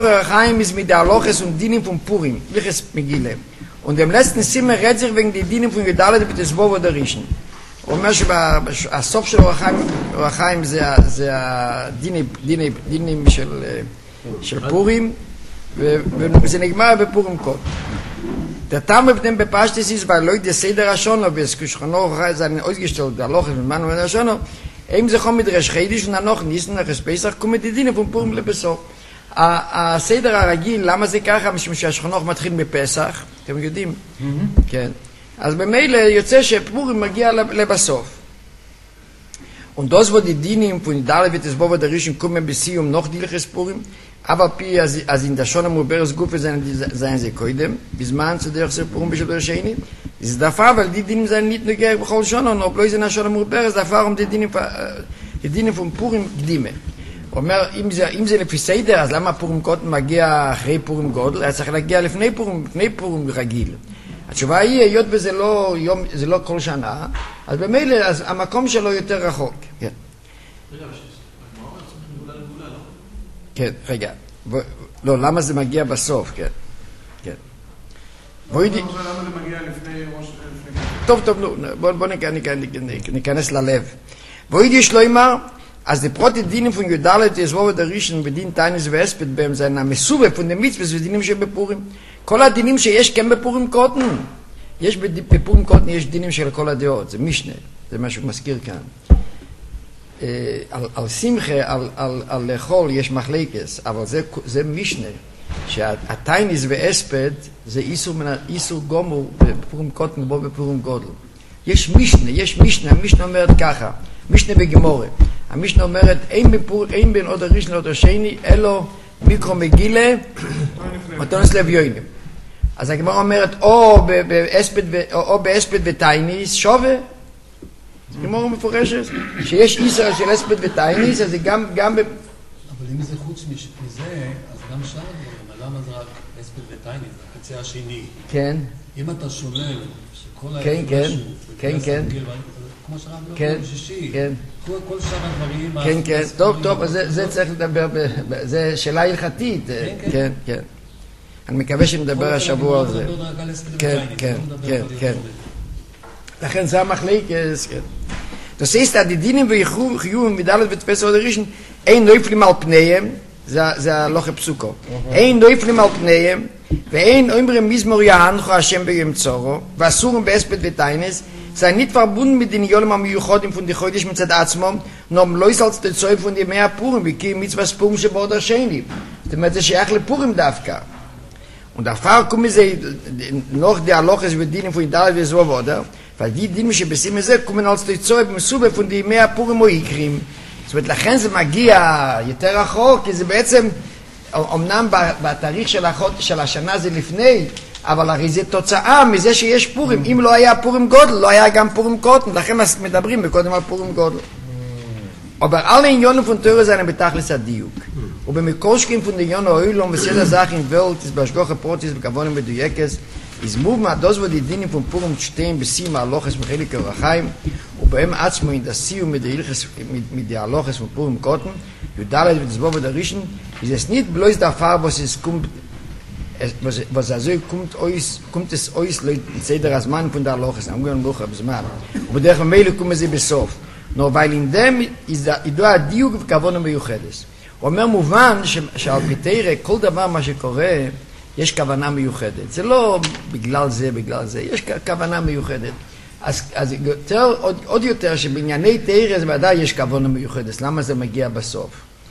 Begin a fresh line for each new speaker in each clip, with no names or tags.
Rechaim ist mit der Aloches und Dinim von Purim, welches Megille. Und im letzten Zimmer redet sich wegen die Dinim von Gedalet mit des Wovo der Rischen. הוא אומר שהסוף של רחיים זה הדינים של פורים, וזה נגמר בפורים קוד. דתם בפנים בפשטס ist, weil Leute Seder Hashono, bis Kushchono seinen ausgestellt, der Loch mit Manu und Hashono, eben sich auch mit Resh Chedish und dann noch Nissen, nach Pesach, kommen die Dinim von Purim לבסוף. הסדר הרגיל, למה זה ככה? משום שהשכונות מתחיל בפסח, אתם יודעים? כן. אז במילא יוצא שפורים מגיע לבסוף. Und das, wo die Dinim von Dalet wird es Boba der Rischen kommen bis sie noch die Liches Purim, aber pi, als in der Schone Murberes Gufe seien sie koidem, bis man zu der Purim bis der Sheni, ist der Fall, weil die Dinim seien nicht nur gern bechol Schone, und obwohl sie in der Schone Murberes, der Fall die Dinim von Purim gdime. אומר, אם זה לפי סדר, אז למה פורים קוטן מגיע אחרי פורים גודל? היה צריך להגיע לפני פורים רגיל. התשובה היא, היות וזה לא כל שנה, אז במילא, אז המקום שלו יותר רחוק. כן.
רגע, הגמרא צריכים גאולה לגאולה, לא?
כן, רגע. לא, למה זה מגיע בסוף? כן. כן.
למה זה מגיע לפני ראש...
טוב, בוא ניכנס ללב. ואוידי שלוימר, als die Protedinim von Judalet, die es wohl der Rischen bedient eines Vespet beim seiner Mesube von dem Mitzvahs, die Dinim שבפורים. כל הדינים שיש כן בפורים קוטן. יש בפורים קוטן, יש דינים של כל הדעות. זה משנה. זה מה שהוא מזכיר כאן. על שמחה, על לאכול, יש מחלקס, אבל זה משנה. שהטייניס ואספד זה איסור גומור בפורים קוטן ובו בפורים גודל. יש משנה, המשנה אומרת ככה. משנה בגמורה. המשנה אומרת, אין בין עוד הראשון לעוד השני, אלו מיקרו מגילה, מתונס לב יוינים. אז הגמרא אומרת, או באספד וטייניס, שווה. זה גמרא מפורשת, שיש איסר של אספד וטייניס, אז זה גם... אבל
אם זה חוץ מזה, אז גם שאר הדברים, למה זה רק אספד וטייניס, זה הקצה השני.
כן.
אם אתה שולל, שכל
כן.
כמו שרם ביום שישי,
כן.
כל שאר הדברים...
כן, טוב, זה צריך לדבר, זה שאלה הלכתית, כן. אני מקווה שנדבר השבוע על זה. כן. לכן זה המחלקס, כן. Das heißt, die Dinim וחיובים מדלת ותפס עוד הראשון, אין נויפלים על פניהם, זה הלוך הפסוקו, אין נויפלים על פניהם, ואין אומרים מזמור יענכו השם ביום צורו, ואסורים באספד וטיינס, sei nicht verbunden mit den Jolem am Yuchodim von die Chodesh mit Zad Atzmom, nur am Lois als der Zeug von die Mea Purim, wie Kim Mitzvahs Purim shebo der Sheni. Das heißt, es ist Purim Davka. Und davor kommen sie noch die Aloches mit Dinim von Idal wie so wurde, weil die Dinim, die besim es kommen als der Zeug im Sube von die Mea Purim Oikrim. זאת אומרת, לכן זה מגיע יותר רחוק, כי זה בעצם, אמנם בתאריך של השנה זה לפני, אבל הרי זה תוצאה מזה שיש פורים. אם לא היה פורים גודל, לא היה גם פורים קוטן. לכן מדברים קודם על פורים גודל. אבל alle עניונים von Teure sind בתכלס הדיוק. ובמקורשקים von עניון האוילום וסדר זכין ולט, ist בהשגוח הפרוטיס וכבונים בדויקס, ist move מהדוס ודידינים von פורים שתיים בשים ההלוכס מחלק הרחיים, ובהם עצמו אינדסיו מדיאלוכס von פורים קוטן, יודלת ותסבוב ודרישן, ist es nicht bloß der Fall, was es kommt, was also kommt es euch Leute Seder Azman von der Loches am gehen Loch Azman und der Meile kommen sie בסוף nur weil in dem ist da הדיוק וכוונה מיוחדת אומר מובן שעל פתירה כל דבר מה שקורה יש כוונה מיוחדת זה לא בגלל זה יש כוונה מיוחדת אז עוד יותר שבענייני תירה זה ודאי יש כוונה מיוחדת למה זה מגיע בסוף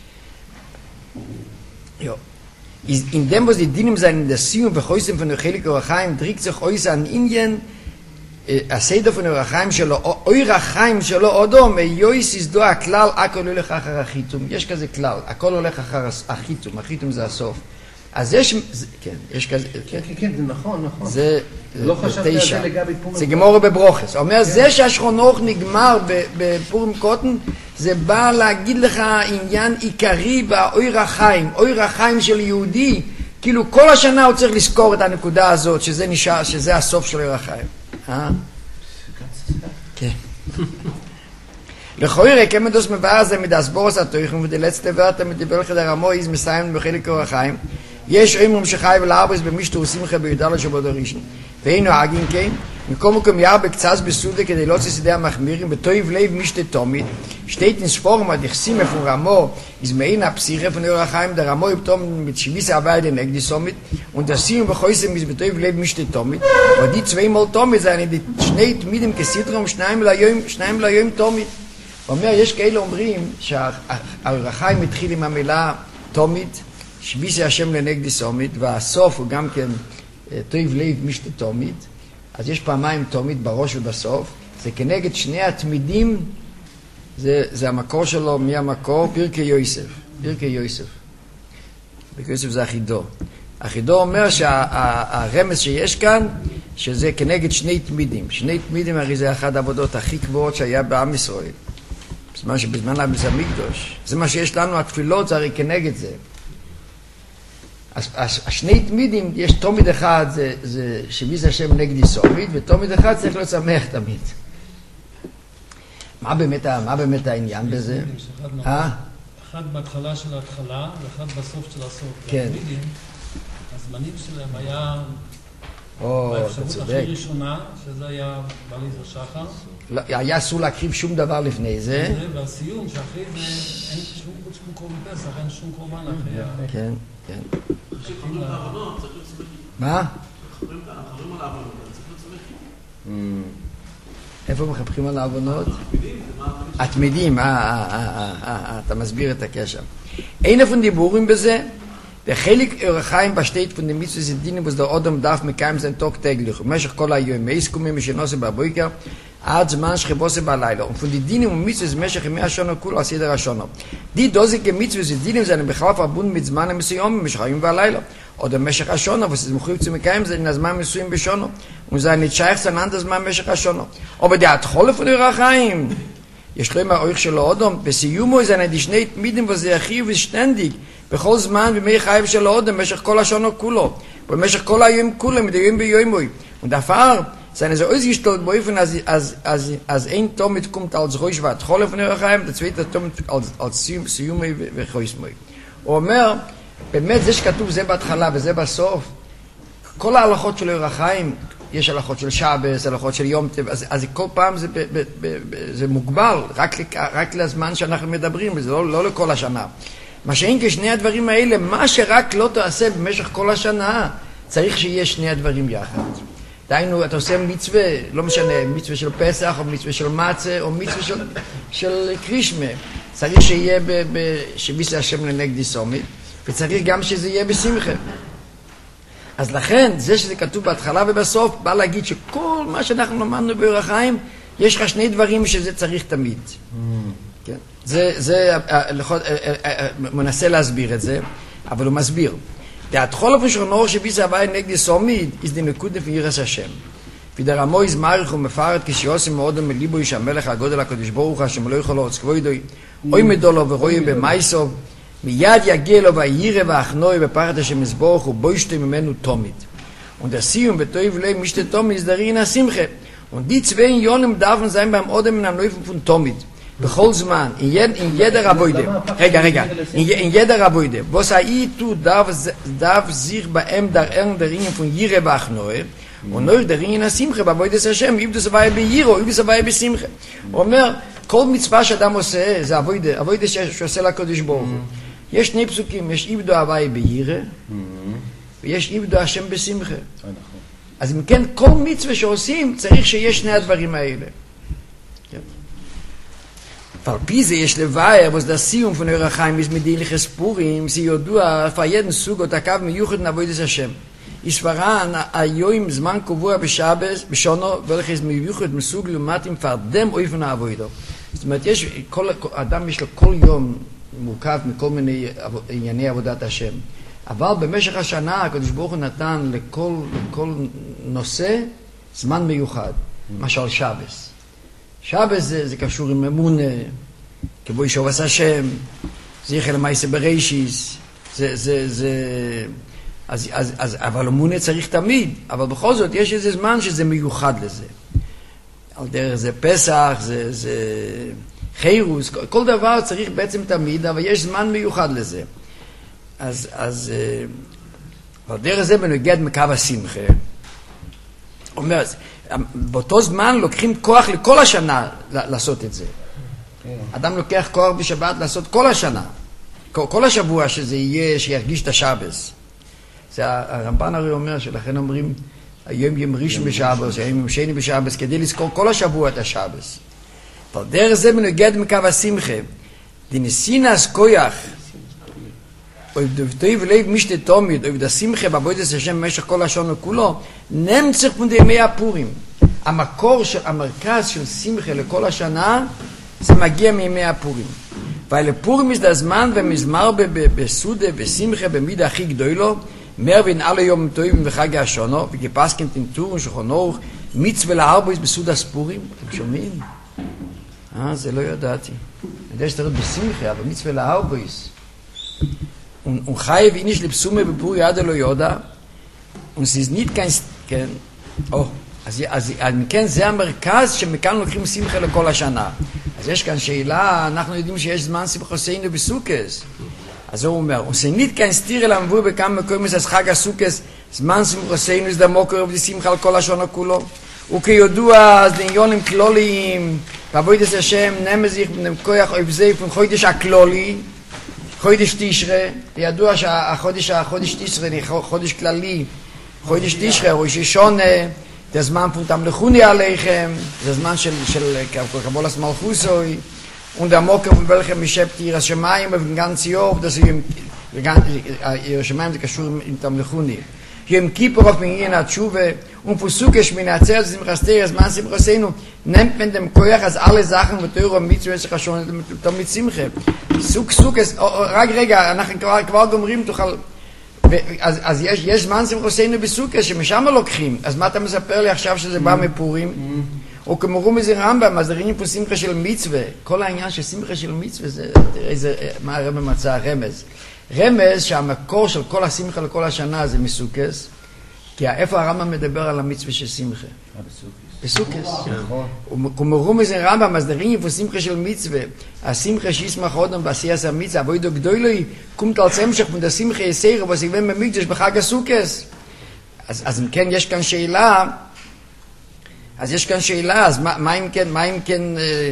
in dem, was die Dinim sein in der Siyum und von der Chelik Orachaim, trägt sich euch an Indien, a Seder von Orachaim שלו, Orachaim שלו אודום, יויס ist do הכלל, הכל הולך אחר החיתום. יש כזה כלל, הכל הולך אחר החיתום, החיתום זה הסוף. אז יש כזה,
כן, זה נכון.
זה
לא חשבתי על זה לגבי פורים.
זה גמור בברוכס. אומר, זה שהשכונוך נגמר בפורים קוטן, זה בא להגיד לך עניין עיקרי באויר החיים, אויר החיים של יהודי, כאילו כל השנה הוא צריך לזכור את הנקודה הזאת, שזה נשאר, שזה הסוף של אויר החיים. כן. לכוירה כמדוס מבאר זה מדסבורס התויכם ודלצת וורטה מדיבל חדר עמו איז מסיים בחלק אורחיים יש אומרים שחי ולארבס במשתור שמחה בי"ד שבוע הראשון ואינו אגין כן מקום מקום יער בקצת בסודה כדי לא צסידי המחמירים בתויב לב משתה תומית שתית נספורם עד יחסים מפון רמו izmein הפסיכה von אורחיים der רמו יפתום מתשביס הבאי לנגדי סומית ונדסים בחויסם מזבטויב לב משתה תומית ודי צווימול תומית זה אני שני תמידים כסידרום שניים ליום תומית אומר, יש כאלה אומרים שהאורחיים התחיל עם המילה תומית, שביסי השם לנגדי סומית, והסוף הוא גם כן תויב לב משתה תומית, אז יש פעמיים תומית בראש ובסוף, זה כנגד שני התמידים, זה המקור שלו, מי המקור? פרקי יוסף. פרקי יוסף זה אחידו. אחידו אומר שהרמז שיש כאן, שזה כנגד שני תמידים. שני תמידים הרי זה אחד העבודות הכי גבוהות שהיה בעם ישראל. בזמן הבית המקדש. זה מה שיש לנו, התפילות זה הרי כנגד זה. אז השני תמידים, יש תומית אחד, זה שביס השם נגדי סומית, ותומית אחד צריך להיות שמח תמיד. מה באמת העניין בזה?
אחד בהתחלה של ההתחלה, ואחד בסוף של הסוף.
כן.
הזמנים שלהם היה...
אתה צודק.
הכי ראשונה, שזה היה בעליזר שחר.
היה אסור להקריב שום דבר לפני זה.
והסיום, שאחרי זה אין שום חוץ כמו קורבן פסח, אין שום קורבן אחרי.
כן, כן.
כשחברים את הארונות, צריך להיות שמחים.
מה?
כשחברים על הארונות, צריך להיות שמחים.
איפה מחפכים על הארונות? התמידים, אתה מסביר את הקשר. אין איפה דיבורים בזה? וחלק אורחיים בשתית פון דם מצווה דינים וזה אודם דף מקיים זן תוק תגליך במשך כל היום מייסקומים משנוסה בבויקר עד זמן שחבוסה בלילה ופון די דינים ומצווה במשך ימי השונו כולו הסדר השונו די דוזיק מצווה דינים זה בכלל פרבון מזמן המסוים במשך היום והלילה עוד במשך השונו וזה מוכרים צו מקיים זה נזמן מסוים בשונו וזה נתשייך סננד הזמן במשך השונו או בדעת חולף פון אורחיים יש לו עם האורך שלו אודם בסיומו זה נדי שני תמידים וזה הכי ושתנדיק בכל זמן ומי חייב של אודם במשך כל השונו כולו במשך כל היום כולם מדברים ביומוי ודפר seine so ausgestellt באופן אז אין תומית קומט als רויש והתחול לפני החיים דצווית תומית als סיומי וחויסמוי הוא אומר באמת זה שכתוב זה בהתחלה וזה בסוף כל ההלכות של החיים יש הלכות של שבס, הלכות של יום טב אז כל פעם זה מוגבל רק לזמן שאנחנו מדברים וזה לא לכל השנה מה שאין כשני הדברים האלה, מה שרק לא תעשה במשך כל השנה, צריך שיהיה שני הדברים יחד. דהיינו, אתה עושה מצווה, לא משנה, מצווה של פסח, או מצווה של מצה, או מצווה של קרישמה. צריך שיהיה שביס השם לנגדי סומית, וצריך גם שזה יהיה בשמחה. אז לכן, זה שזה כתוב בהתחלה ובסוף, בא להגיד שכל מה שאנחנו למדנו באורח חיים, יש לך שני דברים שזה צריך תמיד. כן? זה מנסה להסביר את זה, אבל הוא מסביר. התחול הפשונות שביס הבאי נגדי סומית, is the nekude für Yiras Hashem. וידר עמו יזמריך ומפארת כשיוסי מאוד מליבו איש המלך הגודל הקדוש ברוך השם לא יכול לרץ כבודוי, אוי מדולו ורואי במייסוב, מיד יגיע לו והירה והכנוי בפארת השם יזבורך ובוישתו ממנו תומית. Und der Sium betoiv le mischte Tomit ist darin a Simche. Und die zwei Jonen darf sein beim Odem in einem Läufen von Tomit. בכל זמן, in jeder Avoide. רגע, in jeder Avoide. Was tu darf sich bei ihm der Ringen von Yire Bachnoe und nur der Ringen a Simche, bei Avoide Hashem, übt es aber bei Yiro, übt es aber bei Simche. אומר, כל מצווה שאדם עושה, זה Avoide שעושה לקדוש ברוך הוא. יש שני פסוקים, יש איבדו הוואי בירה, ויש איבדו השם בשמחה. אז אם כן, כל מצווה שעושים, צריך שיש שני הדברים האלה. ועל פי זה יש לבאר, was das Sium von eurer Heim ist mit dieliche Spurim, sie jodua, für jeden Zug und akav miyuchet navoides Hashem. ist voran a yoim zman kovua בשבס, בשונו, welches miyuchet מסוג לעומת עם פרדם אויפן העבודה. זאת אומרת, אדם יש לו כל יום מורכב מכל מיני ענייני עבודת השם. אבל במשך השנה הקדוש ברוך הוא נתן לכל נושא זמן מיוחד. למשל שבס. שבס זה קשור עם אמונה, כבוי שובס השם, זכר למעשה בראשיס, אבל אמונה צריך תמיד, אבל בכל זאת יש איזה זמן שזה מיוחד לזה. על דרך זה פסח, זה חירוס, כל דבר צריך בעצם תמיד, אבל יש זמן מיוחד לזה. אז בדרך זה בנוגד מקו השמחה. אומר, באותו זמן לוקחים כוח לכל השנה לעשות את זה. אדם לוקח כוח בשבת לעשות כל השנה. כל השבוע שזה יהיה, שירגיש את השבס. זה הרמב"ן הרי אומר, שלכן אומרים, היום יום ראשון בשבס, היום יום שני בשבס, כדי לזכור כל השבוע את השבס. אבל דרך זה מנוגד מקו השמחה. דנסינס כוח, או דבטוי ולב משתה תומית, או דשמחה בעבודת השם במשך כל השנה כולו, נמצא פונדי ימי הפורים. המרכז של שמחה לכל השנה, זה מגיע מימי הפורים. ולפורים יש הזמן ומזמר בסודה ושמחה במידה הכי גדולו, מר בין alle יום טובים וחג השונו, וגפסקים תנטור ושכונור, מצווה להרבויס בסוד הספורים. אתם שומעים? זה לא ידעתי. אני יודע שאתה רואה בשמחה, אבל מצווה להרבויס. וחייב איניש לפסומה בפור יד אלו יודע, וסיזנית כן, אז כן זה המרכז שמכאן לוקחים שמחה לכל השנה. אז יש כאן שאלה, אנחנו יודעים שיש זמן שמחוסיינו בסוכס. אז הוא אומר, וסנית כאן סתיר אל המבוא בכמה מקומים אז חג הסוכס, זמן שמחוסיינו זה דמוקר ובשמחה לכל השנה כולו. וכידוע, אז לעניונים כלוליים, ועבודת השם, נמזיך ונמכוח אוהב זה, וחודש הכלולי, חודש תשרה, ידוע שהחודש תשרה, חודש כללי, חודש תשרה, ראש השונה, זה זמן פונתם לכוני עליכם, זה זמן של קבולת מלכוסוי, ונדמוקר ובלכם משפטי השמיים ובגן ציור, השמיים זה קשור עם תמלכוני. יום כיפור אף מעניין התשובה, ופסוקש מן העצרת שמחסתר, הזמן שמחסנו, נמת מן דם כוח, אז alle Sachen בתוירו המצווה שחשון, תמיד שמחה. סוקס, רק רגע, אנחנו כבר גומרים, תוכל... אז יש זמן שמחסנו בסוקס, שמשם לוקחים, אז מה אתה מספר לי עכשיו שזה בא מפורים? או כמורו מזה רמב"ם, אז ראינו פה שמחה של מצווה, כל העניין של שמחה של מצווה, זה, תראה מה הרמב"ם מצא, רמז שהמקור של כל השמחה לכל השנה זה מסוכס, כי איפה הרמב"ם מדבר על המצווה של שמחה? בסוכס. כמורו מזה רמב"ם, אז דרים פה שמחה של מצווה, השמחה שישמח אודם בעשייס המצווה, אבוידו גדולוי, קומת על צמשך ודה שמחה יסיר, ובסיבן במקדש בחג הסוכס. אז אם כן יש כאן שאלה, אז מה אם כן,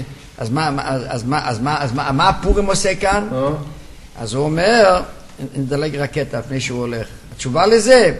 מה הפורים עושה כאן? אז הוא אומר, נדלג רקטה לפני שהוא הולך. התשובה לזה,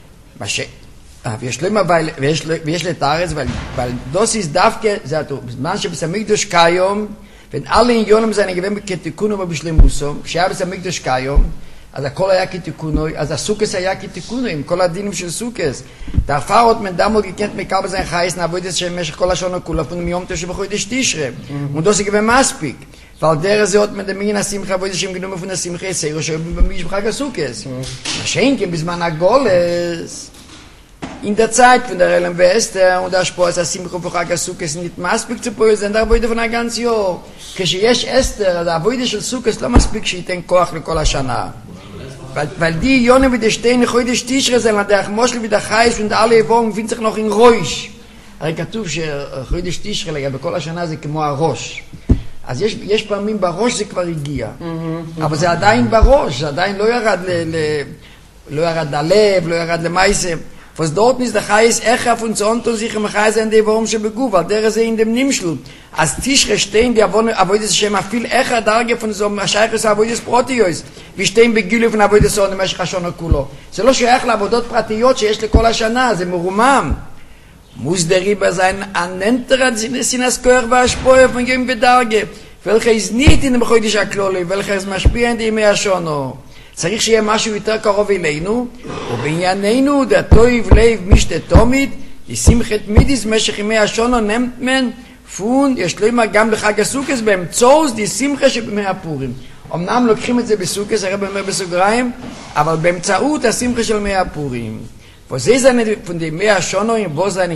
ויש לי את הארץ, ועל דוסיס דווקא, זה בזמן שבסמיקדוש קיום, ואין alle עניונים זה נגבים כתיקונו ובשלימוסו, כשהיה בסמיקדוש קיום, אז הכל היה כתיקונו, אז הסוכס היה כתיקונו, עם כל הדינים של סוכס. תעפרות מן דמו גיקנט מקל בזין חייס, נעבוד את זה במשך כל השונה כולה, מיום תשע בחודש תשרה, מודוסי גבי מספיק. ועל דרך זה עוד מדמין השמחה עבוד השם גדום מפון השמחה יסיירו שבמיש בחג הסוכס. מה שאין כן בזמן הגולס, in der Zeit von der Relem Wester und der Sport als Simcha für Chag Sukkos nicht מספיק zu poisen, sind aber von ein ganzes Jahr. כשיש אסתר, der Avoide של סוכס לא מספיק שייתן כוח לכל השנה. weil die Jone wie die stehen heute Tischre sind, der Moschel wie der Chais und alle Wochen finden sich noch in רוש. הרי כתוב שחודש תשרה לגבי כל השנה זה כמו הראש. אז יש פעמים בראש זה כבר הגיע. אבל זה עדיין בראש, זה עדיין לא ירד ללב, לא ירד למייסה. Was dort ist der Chais Echa von Zonto sich im Chais in der Wohnung beguf, weil der ist in dem Nimmschlu. Als Tischre stehen, die Avoides Shem viel Echa Darge von so einem Scheiches Avoides Proteus, wie stehen Begüle von Avoides Sonne, Meshach Hashon Kulo. זה לא שייך לעבודות פרטיות שיש לכל השנה, זה מרומם. muss der Riber sein Anenterat Sinas Koer והשפועה von Yom Bedarge, welcher ist nicht in dem Chodesh HaKloli, welcher ist משפיע in die ימי השונו. צריך שיהיה משהו יותר קרוב אלינו, ובענייננו דתויב לב משתה תומית, ישמחת מידיס משך ימי השונו נמתמן, פון, יש לו גם לחג הסוכס, באמצעות די שמחה שבמי הפורים. אמנם לוקחים את זה בסוכס, הרב אומר בסוגריים, אבל באמצעות השמחה של ימי הפורים. וזה זה פון די ימי השונו, עם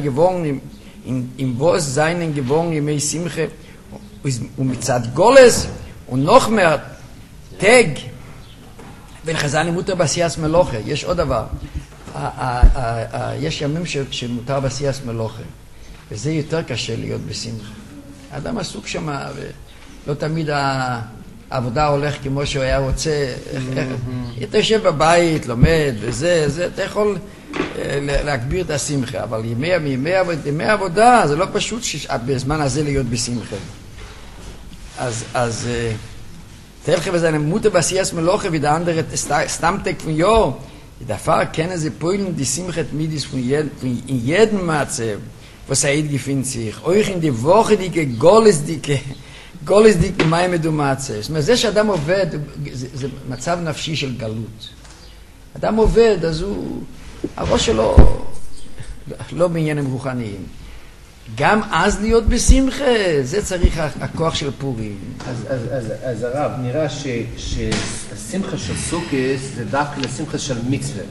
בו זיינן גבורן ימי שמחה, ומצד גולס, ונוחמר, תג, ולחזני מותר בעשייס מלוכה. יש עוד דבר, יש ימים שמותר בעשייס מלוכה, וזה יותר קשה להיות בשמחה. האדם עסוק שם, לא תמיד העבודה הולך כמו שהוא היה רוצה. אתה יושב בבית, לומד וזה, אתה יכול להגביר את השמחה, אבל ימי עבודה זה לא פשוט בזמן הזה להיות בשמחה. אז תלכי וזה נמות בעשייס מלוכה ודה אנדרת סתמתק von Jahr. Der Fall kennen sie Polen die Simchat Midis von jedem Matze, was gefindt sich. Euch in die Woche die גולס דיק מים מדומצה. זאת אומרת, זה שאדם עובד, זה מצב נפשי של גלות. אדם עובד, אז הראש שלו לא בעניינים רוחניים. גם אז להיות בשמחה, זה צריך הכוח של פורים.
אז הרב, נראה שהשמחה של סוכס זה דווקא לשמחה של מצווה.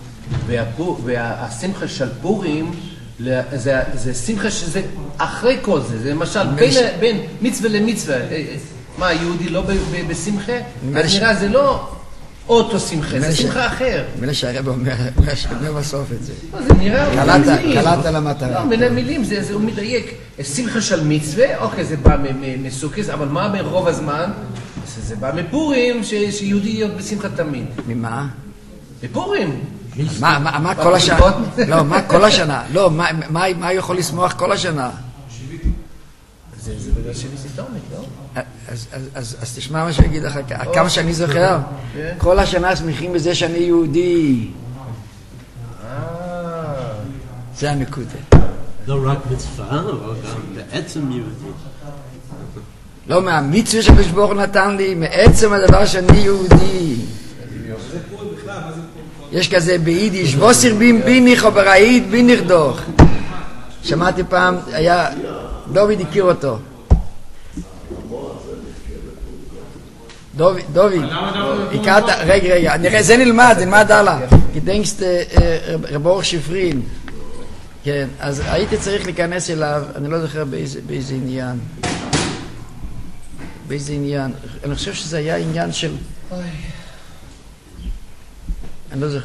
והשמחה של פורים זה שמחה שזה אחרי כל זה, זה למשל בין מצווה למצווה. מה, יהודי לא בשמחה? אז נראה זה לא אותו שמחה, זה שמחה אחר.
מילה שהרב אומר בסוף את זה.
זה נראה
קלעת למטרה.
לא, מילים, הוא מדייק. שמחה של מצווה, אוקיי, זה בא מסוכס, אבל מה ברוב הזמן? זה בא מפורים, שיהודי להיות בשמחה תמיד.
ממה?
בפורים.
מה כל השנה? לא, מה כל השנה? לא, מה יכול לשמוח כל השנה?
זה בגלל שביסי תומית, לא?
אז תשמע מה שאני אגיד לך, כמה שאני זוכר, כל השנה שמחים בזה שאני יהודי. זה הנקודה.
לא רק מצווה, אבל גם בעצם יהודי.
לא מהמצווה שבשבור נתן לי, מעצם הדבר שאני יהודי. יש כזה ביידיש, ווסר בין ביניך או בראית ביניך דוח. שמעתי פעם, היה, דוד הכיר אותו. דוד, הכרת, רגע, נראה, זה נלמד הלאה. גדנקסט רב אור שפרין. כן, אז הייתי צריך להיכנס אליו, אני לא זוכר באיזה עניין. אני חושב שזה היה עניין של... אני לא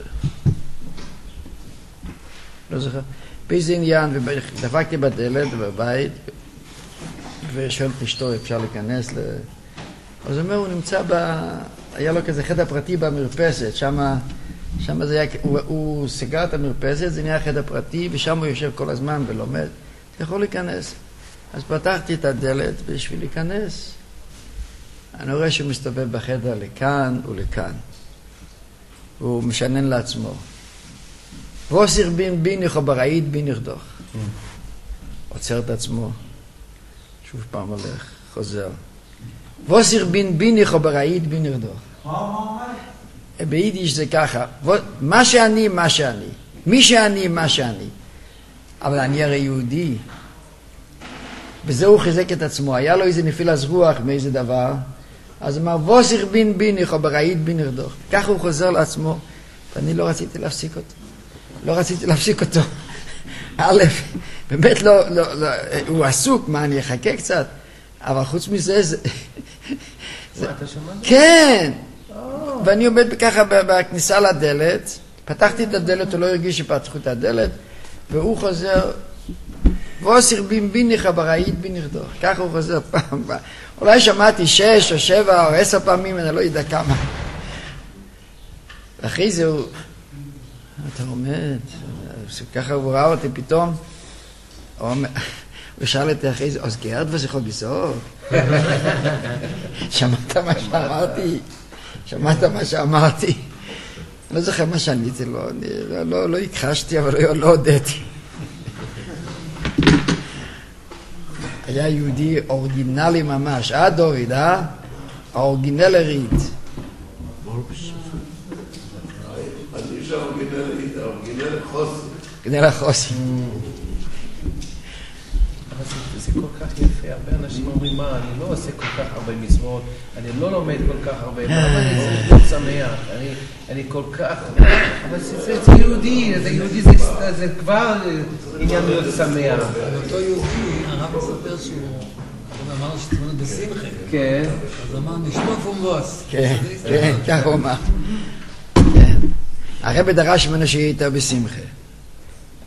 זוכר. באיזה עניין, ודפקתי בדלת בבית, ושואל את אשתו, אפשר להיכנס אז הוא אומר, הוא נמצא היה לו כזה חדר פרטי במרפסת, שם זה היה, הוא סגר את המרפסת, זה נהיה חדר פרטי, ושם הוא יושב כל הזמן ולומד. אתה יכול להיכנס. אז פתחתי את הדלת בשביל להיכנס. אני רואה שהוא מסתובב בחדר לכאן ולכאן. הוא משנן לעצמו. ווסר בין ביניך או בראית ביניך דוח. עוצר את עצמו. שוב פעם הולך, חוזר. ווסר בין ביניך או בראית ביניך דוח. ביידיש זה ככה. מה שאני. מי שאני, מה שאני. אבל אני הרי יהודי. בזה הוא חיזק את עצמו. היה לו איזה נפילת רוח מאיזה דבר. אז הוא אמר, ווסר בין ביניך או בראית ביניך דוח. ככה הוא חוזר לעצמו. ואני לא רציתי להפסיק אותו. א', באמת לא, הוא עסוק, מה, אני אחכה קצת? אבל חוץ מזה זה...
אתה שמעת?
כן! ואני עומד ככה בכניסה לדלת, פתחתי את הדלת, הוא לא הרגיש שפתחו את הדלת, והוא חוזר, ווסר בין ביניך בראית ביניך דוח. ככה הוא חוזר פעם הבאה. אולי שמעתי 6 או 7 או 10 פעמים, אני לא יודע כמה. ואחרי זה הוא... אתה עומד, ככה הוא ראה אותי פתאום, הוא שאל אותי אחרי זה, אז גרד וזה בסוף? שמעת מה שאמרתי? לא זוכר מה שעניתי לו, לא הכחשתי, אבל לא הודיתי. היה יהודי אורגינלי ממש, דוד, האורגינלרית. אורגינל חוסי.
זה כל כך יפה, הרבה אנשים אומרים, מה, אני לא עושה כל כך הרבה מצוות, אני לא לומד כל כך הרבה, אבל אני צריך להיות שמח, אני כל כך, אבל זה יהודי, זה כבר עניין להיות שמח.
על אותו יהודי, הרב מספר שהוא אמר שצריך בשמחה.
כן.
אז אמר, נשמע פומבוס.
כן, כך הוא אמר. הרב דרש ממנו שיהיה איתה בשמחה.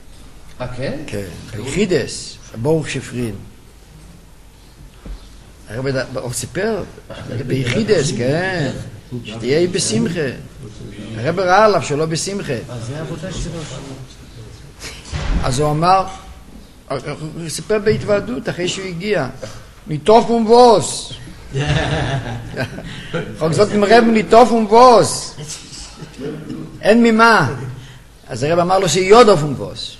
כן?
כן, היחידס, ברוך שפרין. הוא סיפר, ביחידס, כן, שתהיה בשמחה. הרב ראה עליו שלא בשמחה.
אז זה העבודה שלו.
אז הוא אמר, הוא סיפר בהתוועדות אחרי שהוא הגיע, ניטוף ומבוס. חוק זאת עם רב ניטוף ומבוס. אין ממה. אז הרב אמר לו שיודוף ומבוס.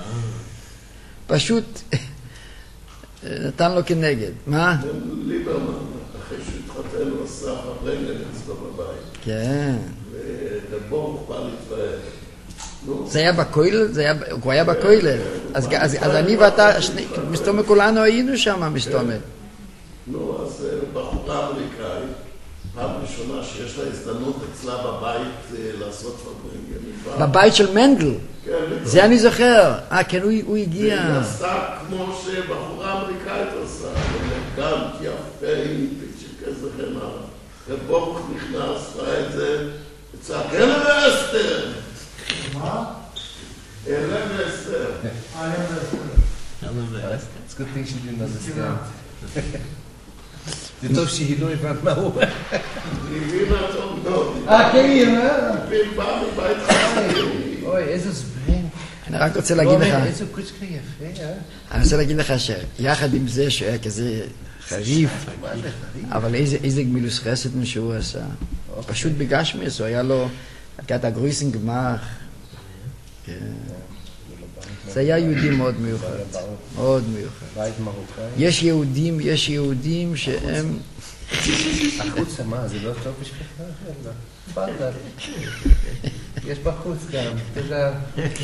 פשוט נתן לו כנגד. מה?
ליברמן, אחרי שהתחתן הוא עשה הפרנגל אצלו בבית.
כן.
ודבור מוכפל להתפעל.
זה היה בכולל? הוא היה בכולל. אז אני ואתה, מסתומה כולנו היינו שם מסתומה.
נו, אז בחורה אמריקאית, פעם ראשונה שיש לה הזדמנות אצלה בבית לעשות פרנגל.
בבית של מנדל.
כן.
זה אני זוכר. כן, הוא הגיע.
והיא עשתה כמו שבחורה אמריקאית עושה. אלגנט, יפה, פיצ'י כזה וכן הלאה. וברוך נכנס, ראה את זה, וצעק, אלן ואסתר!
מה?
אלן ואסתר.
It's good thing she didn't understand. זה טוב שהיא לא הבנת מה הוא אומר.
היא הבינה טוב מאוד.
כן, היא אמרה.
היא באה מבית חסרי.
אוי, איזה זבן.
אני רק רוצה להגיד לך,
איזה קוצ'קה יפה,
אני רוצה להגיד לך שיחד עם זה שהוא היה כזה חריף, אבל איזה גמילוס חסד שהוא עשה. פשוט בגשמיס, הוא היה לו, את הגרויסן גמח. זה היה יהודי מאוד מיוחד, מאוד מיוחד.
בית מרוקאי.
יש יהודים שהם...
החוצה, מה? זה לא טוב בשבילך? פרדה. יש בחוץ גם, תדע.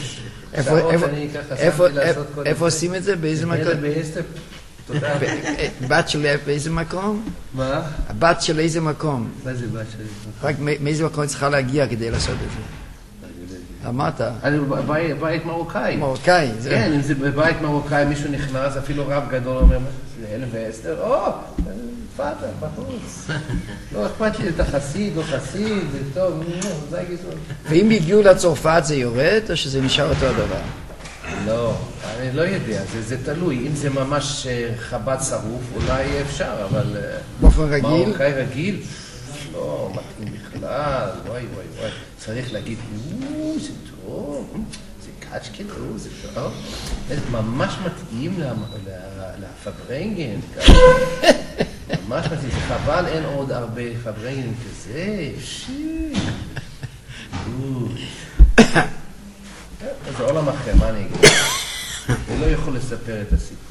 איפה עושים את זה? באיזה מקום?
תודה.
בת של באיזה מקום?
מה?
הבת של איזה מקום?
מה זה בת של איזה מקום?
רק מאיזה מקום צריכה להגיע כדי לעשות את זה? אמרת?
אני בבית מרוקאי.
מרוקאי.
כן, אם זה בבית מרוקאי מישהו נכנס, אפילו רב גדול אומר, זה אלן ואסתר, פאטה, בחוץ. לא אכפת לי, אתה חסיד, לא חסיד, זה טוב, זה הגזעון.
ואם הגיעו לצרפת זה יורד, או שזה נשאר אותו הדבר?
לא, אני לא יודע, זה תלוי. אם זה ממש חב"ד שרוף, אולי אפשר, אבל...
באופן רגיל?
מרוקאי רגיל? לא, מתאים בכלל, וואי. צריך להגיד, זה טוב, זה קאצ'קל, זה טוב. זה ממש מתאים לפברנגן. ממש מתאים, זה חבל, אין עוד הרבה פברנגן כזה. שיט. זה עולם אחר, מה אני אגיד? אני לא יכול לספר את הסיפור.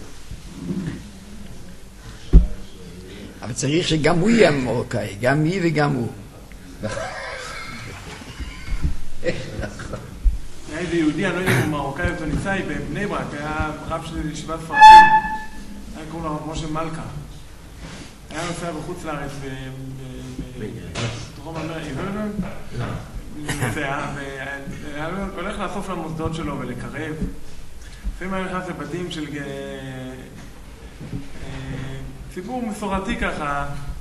אבל צריך שגם הוא יהיה מרוקאי, גם היא וגם הוא.
היה איזה יהודי, אני לא יודע אם הוא מרוקאי או טוניסאי, בבני ברק, היה רב של ישיבת ספרדים. היה קוראים לו משה מלכה. היה נוסע בחוץ לארץ, בדרום אמריקה. והיה הולך לאסוף למוסדות שלו ולקרב. לפעמים היה נכנס לבתים של ציבור מסורתי ככה,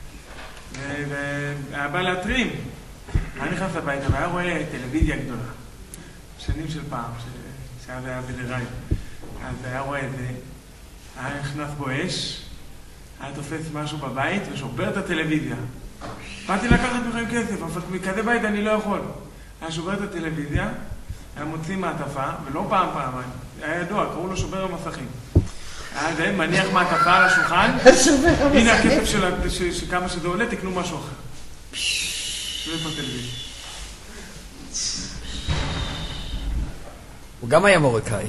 והיה בא להטרים. היה נכנס הביתה והיה רואה טלוויזיה גדולה, שנים של פעם, שאז היה בלריים. אז היה רואה את זה, היה נכנס בו אש, היה תופס משהו בבית ושובר את הטלוויזיה. באתי לקחת מכם כסף, אבל מכזה בית אני לא יכול. היה שובר את הטלוויזיה, היה מוציא מעטפה, ולא פעמיים. היה ידוע, קראו לו שובר המסכים. היה זה, מניח מעטפה על השולחן, הנה הכסף של כמה שזה עולה, תקנו משהו אחר. שובר בטלוויזיה.
הוא גם היה מרוקאי.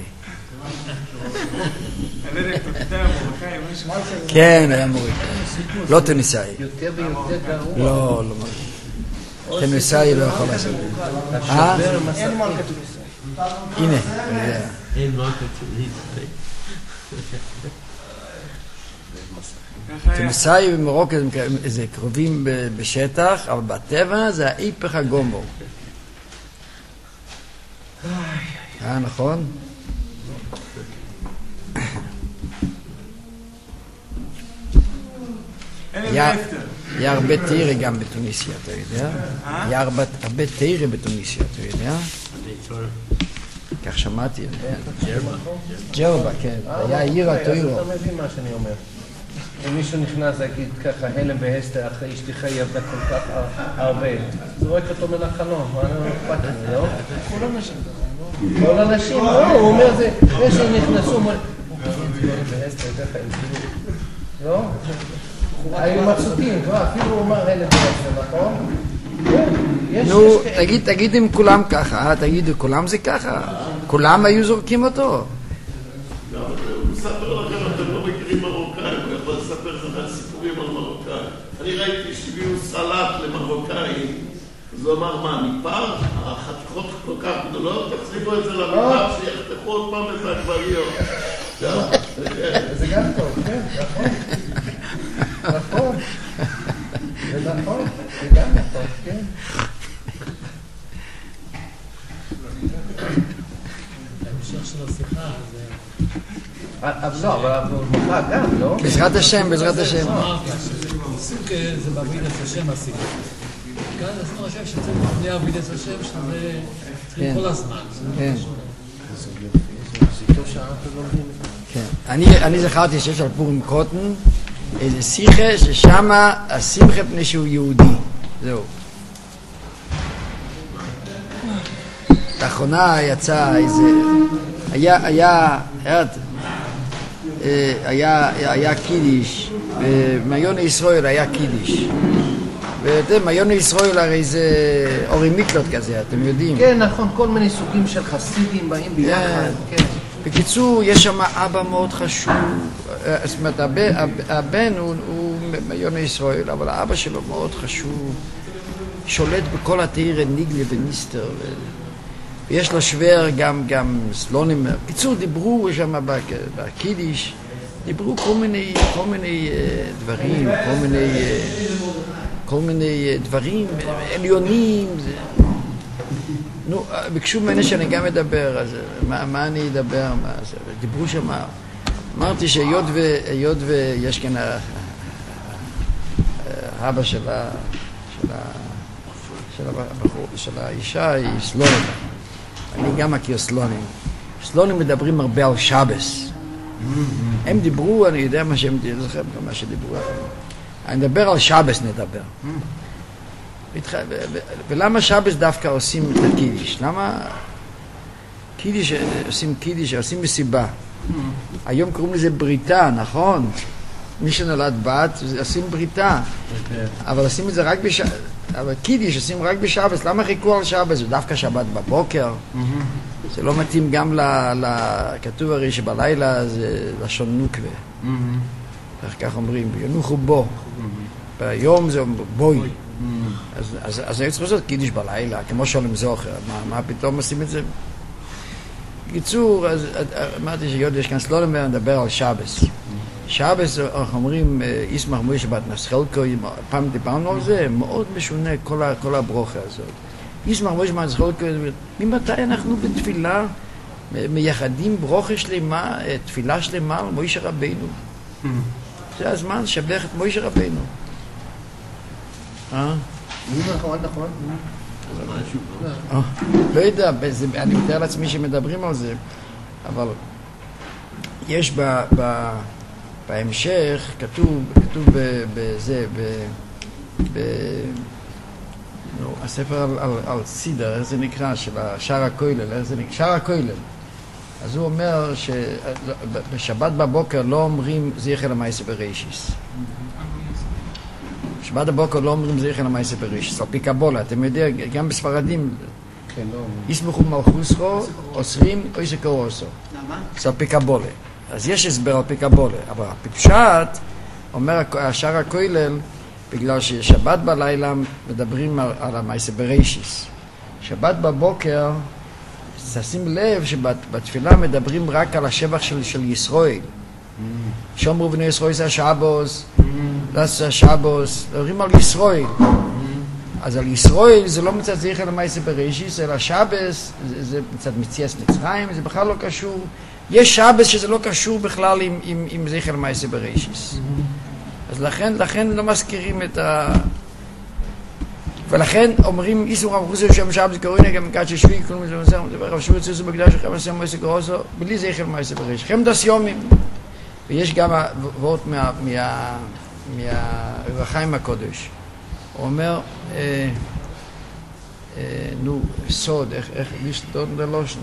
כן, היה מרוקאי. לא טוניסאי.
יותר ויותר גרוע.
לא. טוניסאי לא יכול לעשות.
אין מרקה
טוניסאי. הנה, אני יודע.
אין מרקה טוניסאי.
טוניסאי ומרוקו זה קרובים בשטח, אבל בטבע זה ההיפך הגמור. נכון? היה הרבה תירה גם בתוניסיה, אתה יודע? היה הרבה תירה בתוניסיה, אתה יודע? כך שמעתי. ג'רבה, כן. היה עיר התוירו.
אתה מבין מה שאני אומר. ומישהו נכנס להגיד ככה, הלם והסתר אחרי אשתך היא עבדה כל כך הרבה. זורק אותו מן החלום, מה לא אכפת לי, לא? כל אנשים, לא, הוא אומר זה, זה שנכנסו, הוא אומר, הלם והסתר ככה, לא? היו מבסוטים, אפילו הוא אומר הלם והסתר, נכון?
נו, תגיד אם כולם ככה, תגידו, כולם זה ככה? כולם היו זורקים אותו?
הוא מספר לכם, אתם לא מכירים מרוקאים, הוא יכול לספר לכם סיפורים על מרוקאים. אני ראיתי שהביאו סלט למרוקאים, אז הוא אמר, מה, מפר? החתיכות כל כך גדולות, תחזיבו את זה למפר, שיחתכו עוד פעם את העגבניות.
זה גם טוב, כן, נכון. נכון. זה נכון, זה גם נכון, כן.
ההמשך של השיחה זה...
לא, אבל מוכרח גם, לא?
בעזרת השם, בעזרת השם.
אמרתי, עיסוק זה בעבידת השם הסיפור. כאן אני חושב שצריך לפני עבידת השם שזה צריכים כל הזמן.
כן.
זה טוב שאנחנו לומדים.
כן. אני זכרתי שיש על פורים קוטן איזה שיחה ששם השמחה פני שהוא יהודי. זהו. לאחרונה יצא איזה... היה קידיש, ומיון ישראל היה קידיש. ומיון ישראל הרי זה אורי מיקלוט כזה, אתם יודעים.
כן, נכון, כל מיני סוגים של חסידים באים ביחד. כן.
בקיצור, יש שם אבא מאוד חשוב. זאת אומרת, הבן הוא מיון ישראל, אבל האבא שלו מאוד חשוב. שולט בכל התאיר ניגלה וניסטר. ויש לו שוור גם סלונים. בקיצור, דיברו שם בקידיש, דיברו כל מיני דברים, כל מיני דברים עליונים. נו, ביקשו ממני שאני גם אדבר, אז מה אני אדבר? דיברו שם, אמרתי שהיות ויש כאן האבא של האישה היא סלונים. אני גם מכיר סלונים. סלונים מדברים הרבה על שבס. הם דיברו, אני יודע מה שהם דיברו, זוכר מה שדיברו. אני מדבר על שבס נדבר. ולמה שבס דווקא עושים את הקידיש? למה קידיש, עושים מסיבה. היום קוראים לזה בריתה, נכון? מי שנולד בת, עושים בריתה. אבל עושים את זה רק בשבת. אבל קידיש עושים רק בשבת. למה חיכו על שבת? זה דווקא שבת בבוקר. זה לא מתאים גם כתוב הרי שבלילה זה לשון נוקווה. כך אומרים, ינוחו בו. ביום זה בוי. אז היו צריכים לעשות קידיש בלילה, כמו שולם זוכר. מה פתאום עושים את זה? בקיצור, אז אמרתי שיודע יש כאן סלולם ונדבר על שבס. שבס, אנחנו אומרים, ישמח מוישה בת נסחלקו, פעם דיברנו על זה, מאוד משונה כל הברוכה הזאת. ישמח מוישה בת נסחלקו, ממתי אנחנו בתפילה מייחדים ברוכה שלמה, תפילה שלמה על מוישה רבינו. זה הזמן שבח את מוישה רבינו.
נכון.
לא יודע, אני מתאר לעצמי שמדברים על זה, אבל יש בהמשך, כתוב בזה, הספר על סידר, איך זה נקרא, של שער הכולל, איך זה נקרא, שער הכולל. אז הוא אומר שבשבת בבוקר לא אומרים זכר למעשה בראשיס. בשבת בבוקר לא אומרים זכר למעשה בראשיס, על פי קבולה, אתם יודעים, גם בספרדים, יסמכו מלכוסו, אוסרים או יסקרו אוסו. למה? זה על פי קבולה. אז יש הסבר על פי קבולה, אבל הפשט אומר השער הכולל, בגלל ששבת בלילה מדברים על המעשה בראשיס. שבת בבוקר, תשים לב שבתפילה מדברים רק על השבח של ישראל. שומרו בני ישראל זה השבוס, זה השבוס, מדברים על ישראל. אז על ישראל זה לא מצד זכר למעשה בראשיס, אלא שבס, זה מצד מציאת מצרים, זה בכלל לא קשור. יש שבס שזה לא קשור בכלל עם זכר למעשה בראשיס. אז לכן לא מזכירים את ה... ולכן אומרים איסור המחוסר שם שבס קוראים גם מקד ששבי כלום זה מסר, זה ברב שוב יצאו בקדש לכם עשם מויסק רוסו בלי זכר למעשה בראשיס. חמד הסיומים, ויש גם וורט מהרחיים הקודש. הוא אומר, נו, סוד, איך לשתות דלושן?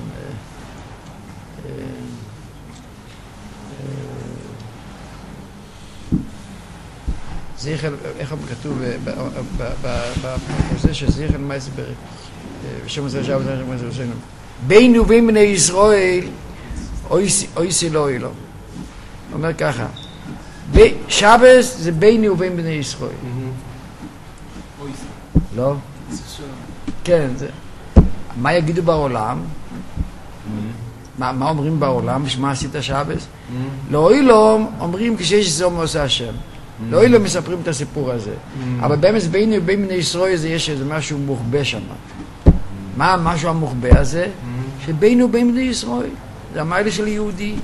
זיכל, איך כתוב בזה שזיכל מייסבר, בשם הזה עכשיו, בין ובין בני ישראל, אויסי לא אילו. אומר ככה, שבס זה בין ובין בני ישראל. לא? כן, מה יגידו בעולם? מה אומרים בעולם? בשמה עשית שבס? לא אילו אומרים כשיש זום עושה השם. לא אילו מספרים את הסיפור הזה. אבל באמת בין ובין בני ישראל יש איזה משהו מוחבא שם. מה המשהו המוחבא הזה? שבין ובין בני ישראל. זה המיילה של יהודי.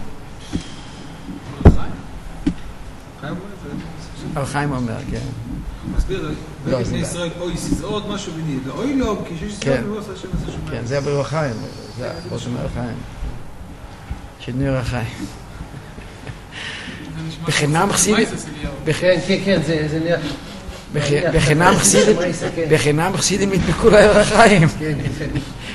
על חיים אומר, כן.
מסביר, בני ישראל אויסי, זה עוד משהו בני. אוי לא, כי שיש ישראל לא עושה השם עושה שומע.
כן, זה הברור חיים. זה ראש אומר חיים. שדניר החיים. בחינם חסידים.
כן, זה נראה.
בחינם חסידים ידבקו לעבר החיים.